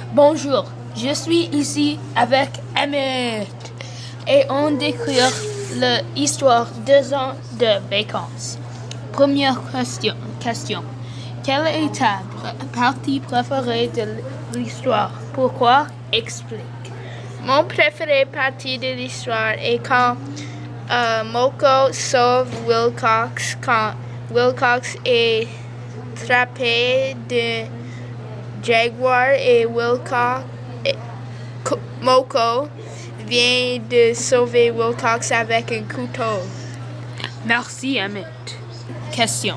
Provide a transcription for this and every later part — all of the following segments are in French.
Bonjour, je suis ici avec Emmett et on décrit l'histoire 2 ans de vacances. Première question. Quelle est ta partie préférée de l'histoire? Pourquoi? Explique. Mon préféré partie de l'histoire est quand Moko sauve Wilcox quand Wilcox est trappé de jaguar et Moko vient de sauver Wilcox avec un couteau. Merci Emmett. Question.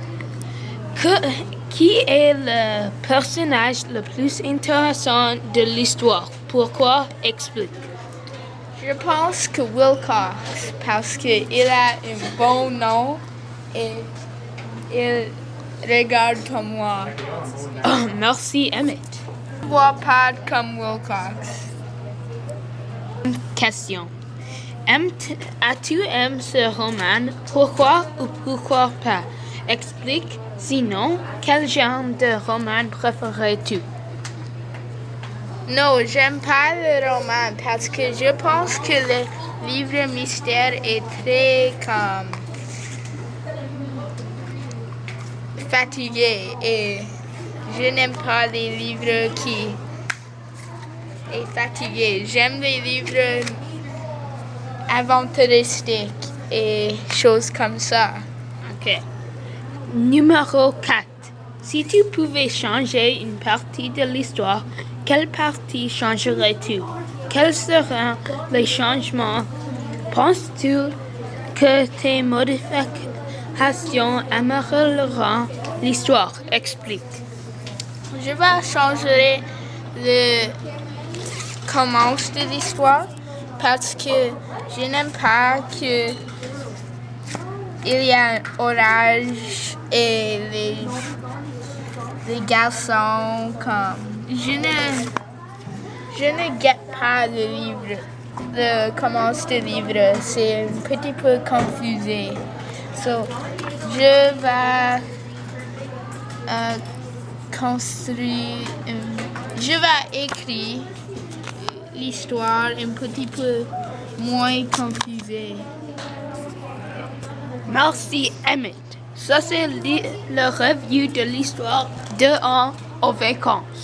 Qui est le personnage le plus intéressant de l'histoire? Pourquoi? Explique. Je pense que Wilcox, parce qu'il a un bon nom et il regarde comme moi. Oh, merci Emmett. Je ne vois pas comme Wilcox. Question. As-tu aimé ce roman? Pourquoi ou pourquoi pas? Explique. Sinon, quel genre de roman préfères-tu? Non, j'aime pas le roman parce que je pense que le livre mystère est très fatigué et je n'aime pas les livres qui est fatigué. J'aime les livres aventuristiques et choses comme ça. Ok. Numéro 4. Si tu pouvais changer une partie de l'histoire, quelle partie changerais-tu? Quels seraient les changements? Penses-tu que tes modifications amélioreront l'histoire? Explique. Je vais changer le commence de l'histoire parce que je n'aime pas que il y a un orage et les garçons comme je ne guette pas le livre. Le commence de livre, c'est un petit peu confusé. So, je vais je vais écrire l'histoire un petit peu moins confusée. Merci Emmett. Ça c'est le review de l'histoire 2 ans aux vacances.